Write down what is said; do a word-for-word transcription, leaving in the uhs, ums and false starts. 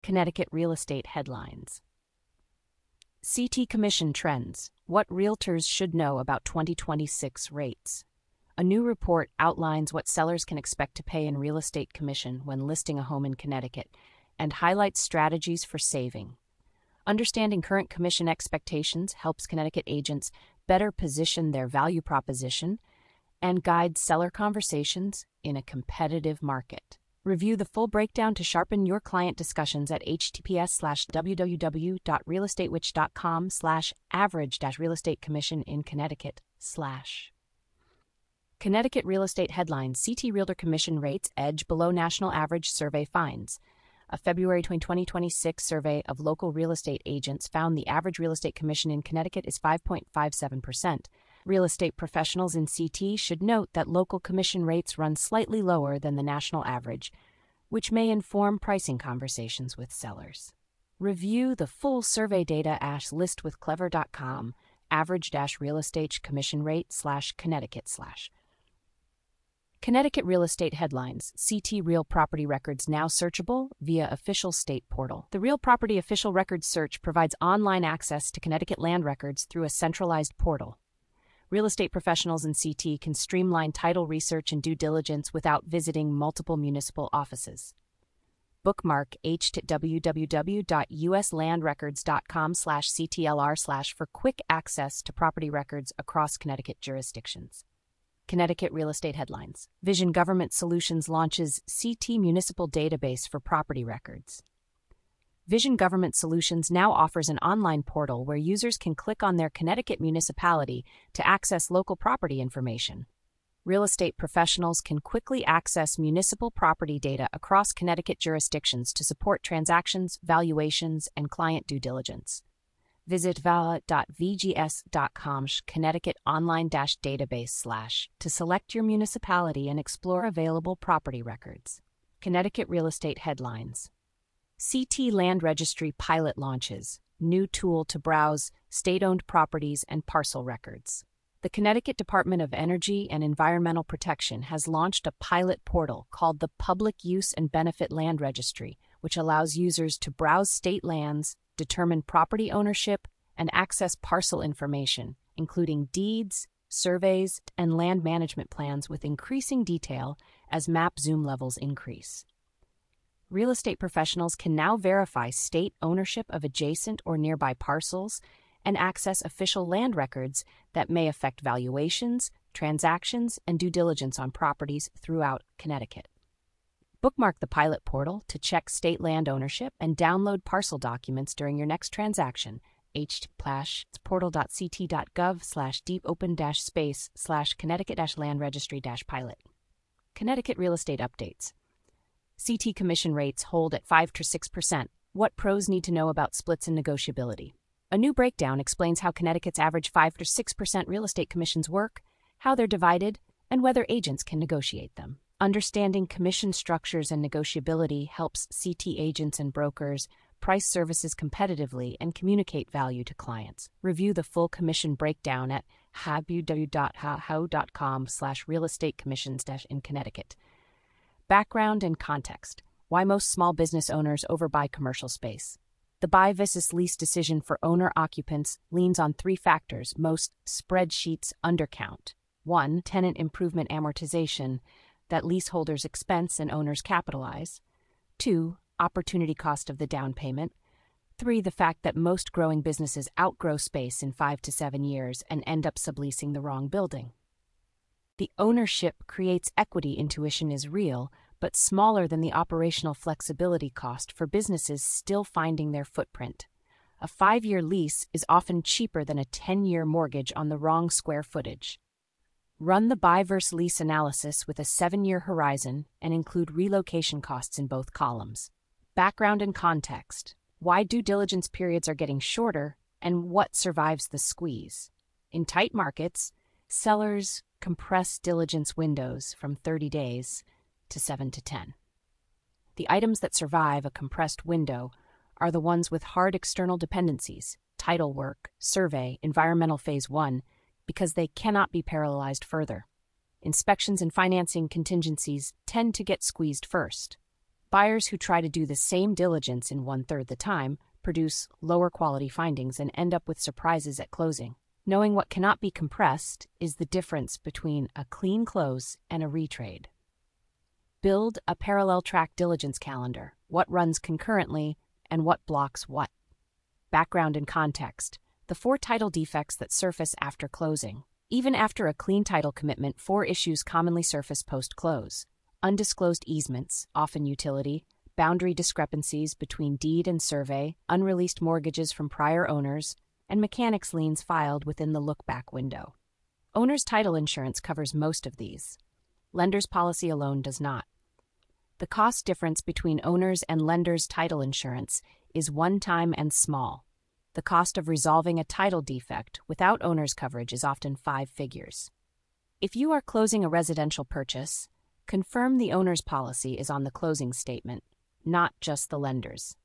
Connecticut real estate headlines. C T Commission trends. What realtors should know about twenty twenty-six rates. A new report outlines what sellers can expect to pay in real estate commission when listing a home in Connecticut and highlights strategies for saving. Understanding current commission expectations helps Connecticut agents better position their value proposition and guide seller conversations in a competitive market. Review the full breakdown to sharpen your client discussions at https slash www.realestatewitch.com slash average dash real estate commission in Connecticut slash. Connecticut real estate headlines. C T Realtor commission rates edge below national average, survey finds. A February twenty twenty-six survey of local real estate agents found the average real estate commission in Connecticut is five point five seven percent. Real estate professionals in C T should note that local commission rates run slightly lower than the national average, which may inform pricing conversations with sellers. Review the full survey data at list with clever dot com, average dash real estate commission rate slash Connecticut slash. Connecticut real estate headlines. C T Real Property Records now searchable via official state portal. The Real Property Official Records Search provides online access to Connecticut land records through a centralized portal. Real estate professionals in C T can streamline title research and due diligence without visiting multiple municipal offices. Bookmark www.uslandrecords.com slash CTLR slash for quick access to property records across Connecticut jurisdictions. Connecticut real estate headlines. Vision Government Solutions launches C T Municipal Database for property records. Vision Government Solutions now offers an online portal where users can click on their Connecticut municipality to access local property information. Real estate professionals can quickly access municipal property data across Connecticut jurisdictions to support transactions, valuations, and client due diligence. Visit vala dot v g s dot com slash Connecticut online database slash to select your municipality and explore available property records. Connecticut real estate headlines. C T Land Registry pilot launches, new tool to browse state-owned properties and parcel records. The Connecticut Department of Energy and Environmental Protection has launched a pilot portal called the Public Use and Benefit Land Registry, which allows users to browse state lands, determine property ownership, and access parcel information, including deeds, surveys, and land management plans with increasing detail as map zoom levels increase. Real estate professionals can now verify state ownership of adjacent or nearby parcels and access official land records that may affect valuations, transactions, and due diligence on properties throughout Connecticut. Bookmark the pilot portal to check state land ownership and download parcel documents during your next transaction. https portal.ct.gov slash deep open dash space slash Connecticut dash land registry dash pilot. Connecticut real estate updates. C T commission rates hold at five to six percent. What pros need to know about splits and negotiability. A new breakdown explains how Connecticut's average five to six percent real estate commissions work, how they're divided, and whether agents can negotiate them. Understanding commission structures and negotiability helps C T agents and brokers price services competitively and communicate value to clients. Review the full commission breakdown at www.how.com slash real estate commissions in Connecticut. Background and context. Why most small business owners overbuy commercial space. The buy versus lease decision for owner-occupants leans on three factors most spreadsheets undercount. One, tenant improvement amortization that leaseholders expense and owners capitalize. Two, opportunity cost of the down payment. Three, the fact that most growing businesses outgrow space in five to seven years and end up subleasing the wrong building. The ownership creates equity intuition is real, but smaller than the operational flexibility cost for businesses still finding their footprint. A five-year lease is often cheaper than a ten-year mortgage on the wrong square footage. Run the buy versus lease analysis with a seven-year horizon and include relocation costs in both columns. Background and context. Why due diligence periods are getting shorter and what survives the squeeze. In tight markets, sellers compress diligence windows from thirty days to seven to ten. The items that survive a compressed window are the ones with hard external dependencies, title work, survey, environmental phase one, because they cannot be parallelized further. Inspections and financing contingencies tend to get squeezed first. Buyers who try to do the same diligence in one-third the time produce lower quality findings and end up with surprises at closing. Knowing what cannot be compressed is the difference between a clean close and a retrade. Build a parallel track diligence calendar. What runs concurrently and what blocks what. Background and context. The four title defects that surface after closing. Even after a clean title commitment, four issues commonly surface post-close. Undisclosed easements, often utility, boundary discrepancies between deed and survey, unreleased mortgages from prior owners, and mechanics liens filed within the look-back window. Owner's title insurance covers most of these. Lender's policy alone does not. The cost difference between owner's and lender's title insurance is one-time and small. The cost of resolving a title defect without owner's coverage is often five figures. If you are closing a residential purchase, confirm the owner's policy is on the closing statement, not just the lender's.